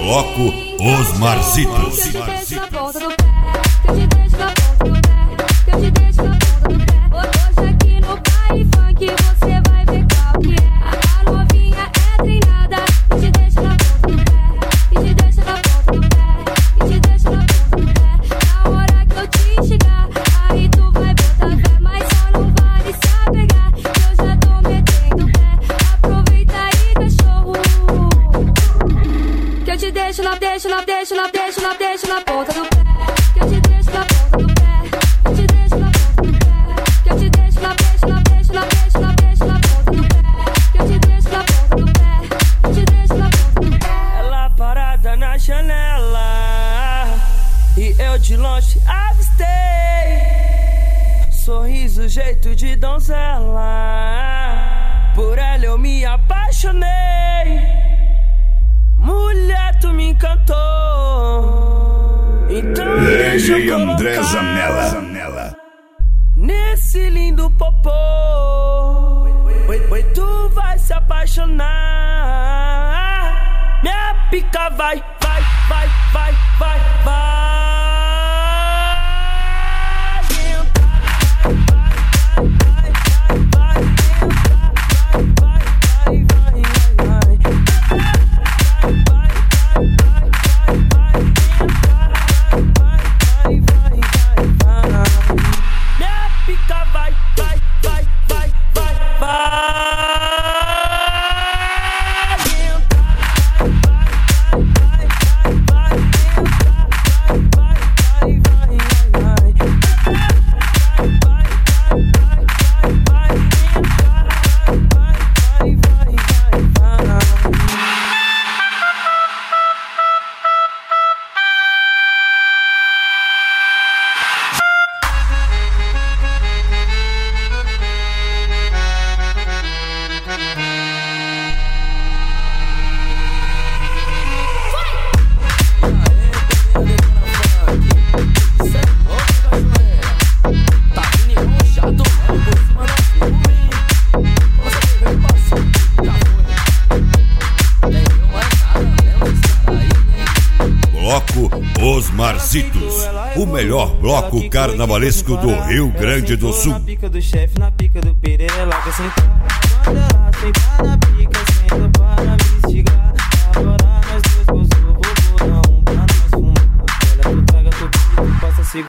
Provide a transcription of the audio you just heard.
Bloco Os Marzitos. Que eu te deixo na ponta do pé, que eu te deixo na ponta do pé, que eu te deixo na ponta do pé. Hoje aqui no baile funk você vai ver qual que é. A novinha é treinada, que te deixa na ponta do pé, que te deixa na ponta do pé, que te deixa na ponta do pé. Na hora que eu te chegar, aí tu vai botar fé, mas só não vale se apegar, que eu já tô metendo pé. Aproveita aí, cachorro, que eu te deixo na, deixo na, deixo na, deixo na, deixo na ponta do pé, que eu te deixo na ponta do pé, que eu te deixo na ponta do pé, que eu te deixo na, deixo na, deixo na, deixo na, deixo na ponta do pé, que eu te deixo na ponta do pé, que eu te deixo na ponta do pé. Ela parada na janela e eu de longe avistei sorriso, jeito de donzela. Por ela eu me apaixonei. Mulher, tu me encantou. Então deixa eu colocar André Zanella nesse lindo popô. Oi, tu vai se apaixonar. Minha pica vai, vai, vai, vai, vai, vai. Bloco Os Marzitos, o melhor bloco carnavalesco do Rio Grande do Sul. Na pica do chefe, na pica do Pereira, logo sentar. Quando ela sentar na pica,